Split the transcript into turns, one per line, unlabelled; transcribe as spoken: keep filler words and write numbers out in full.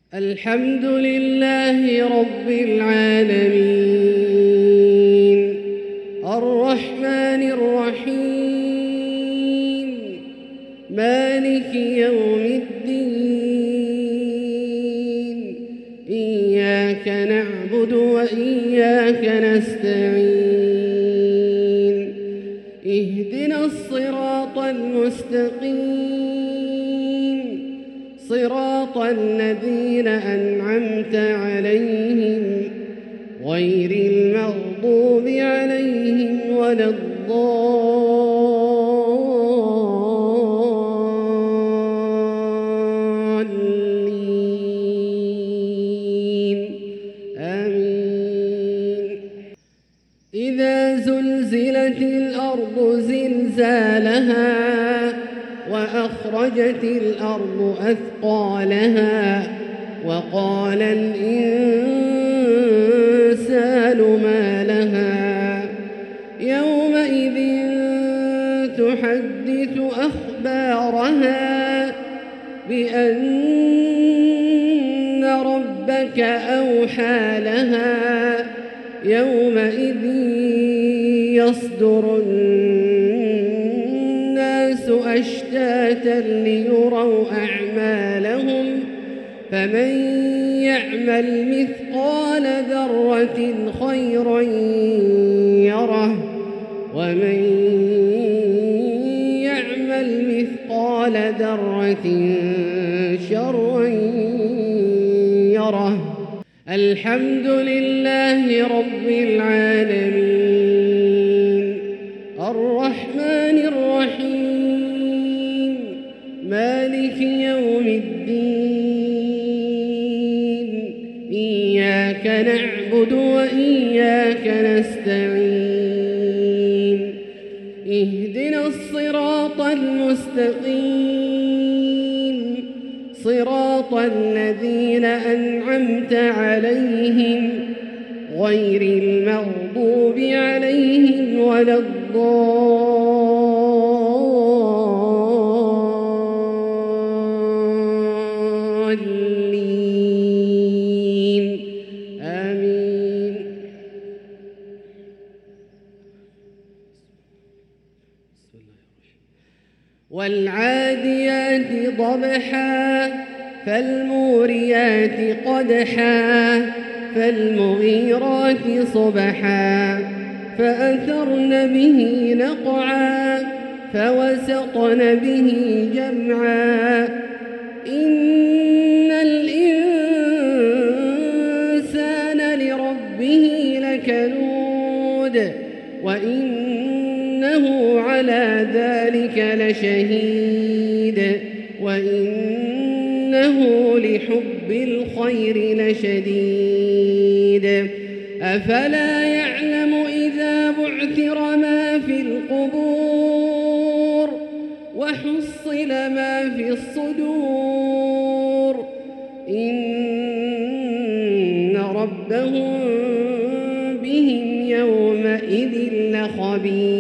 الحمد لله رب العالمين الرحمن الرحيم مالك يوم الدين إياك نعبد وإياك نستعين اهدنا الصراط المستقيم صراط الذين أنعمت عليهم غير المغضوب عليهم ولا الضالين آمين. إذا زلزلت الأرض زلزالها وأخرجت الأرض أثقالها وقال الإنسان ما لها يومئذ تحدث أخبارها بأن ربك أوحى لها يومئذ يصدر الناس أشتاتا ليروا أعمالهم فمن يعمل مثقال ذرة خيرا يره ومن يعمل مثقال ذرة شرا يره. الحمد لله رب العالمين الرحمن الرحيم مالك يوم الدين إياك نعبد وإياك نستعين اهدنا الصراط المستقيم صراط الذين أنعمت عليهم غير المغضوب عليهم ولا الضالين آمين. والعاديات ضبحا فالموريات قدحا فالمغيرات صبحا فأثرن به نقعا فوسطن به جمعا إن الإنسان لربه لكنود وإنه على ذلك لشهيد وإنه لحب الخير لشديد. أفلا يعلم إذا بعثر ما في القبور وحصل ما في الصدور إن ربهم بهم يومئذ لخبير.